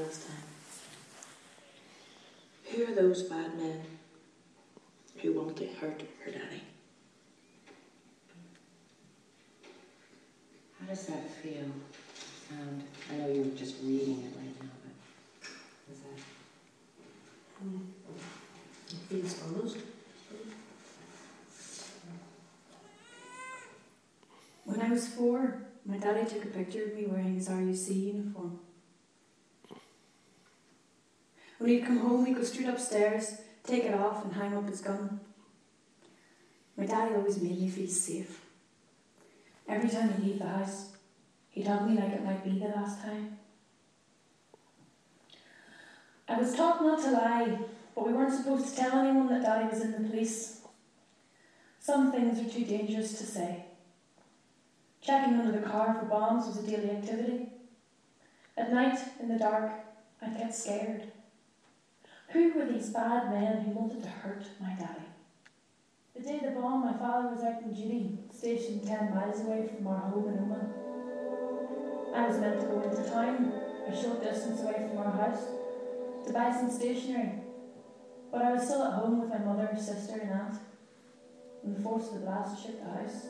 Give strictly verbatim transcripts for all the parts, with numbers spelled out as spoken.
last time. Who are those bad men who want to hurt her daddy? How does that feel? Sound? I know you're just reading it right now, but is that? Mm. It feels honest. When I was four, my daddy took a picture of me wearing his R U C uniform. When he'd come home, he'd go straight upstairs, take it off and hang up his gun. My daddy always made me feel safe. Every time he'd leave the house, he'd hug me like it might be the last time. I was taught not to lie, but we weren't supposed to tell anyone that daddy was in the police. Some things are too dangerous to say. Checking under the car for bombs was a daily activity. At night, in the dark, I'd get scared. Who were these bad men who wanted to hurt my daddy? The day of the bomb, my father was out on duty, stationed ten miles away from our home in Oman. I was meant to go into town, a short distance away from our house, to buy some stationery, but I was still at home with my mother, sister and aunt, when the force of the blast shook the house.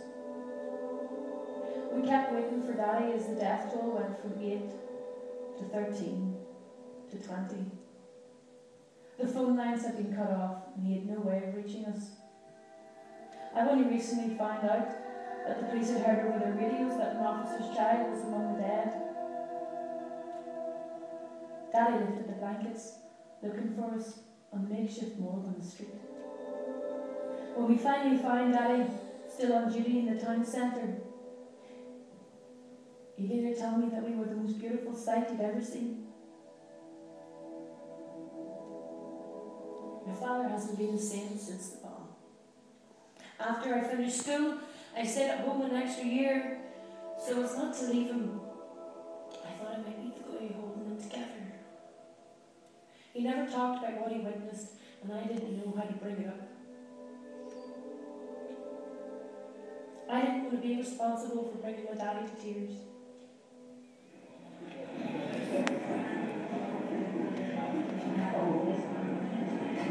We kept waiting for Daddy as the death toll went from eight to thirteen to twenty. The phone lines had been cut off and he had no way of reaching us. I've only recently found out that the police had heard over their radios that an officer's child was among the dead. Daddy lifted the blankets, looking for us on the makeshift morgue on the street. When we finally found Daddy, still on duty in the town centre, he later told me that we were the most beautiful sight he'd ever seen. My father hasn't been the same since the bomb. After I finished school, I stayed at home an extra year, so as not to leave him. I thought I might need to go away holding them together. He never talked about what he witnessed, and I didn't know how to bring it up. I didn't want to be responsible for bringing my daddy to tears.